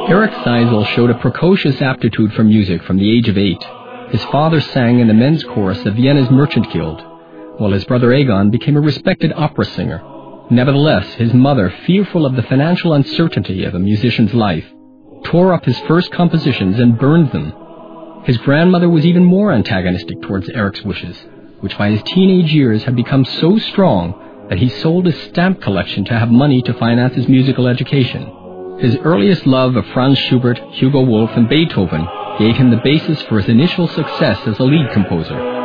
Erich Seisel showed a precocious aptitude for music from the age of 8. His father sang in the men's chorus of Vienna's Merchant Guild, while his brother Egon became a respected opera singer. Nevertheless, his mother, fearful of the financial uncertainty of a musician's life, tore up his first compositions and burned them. His grandmother was even more antagonistic towards Erich's wishes, which by his teenage years had become so strong that he sold his stamp collection to have money to finance his musical education. His earliest love of Franz Schubert, Hugo Wolf, and Beethoven gave him the basis for his initial success as a lead composer.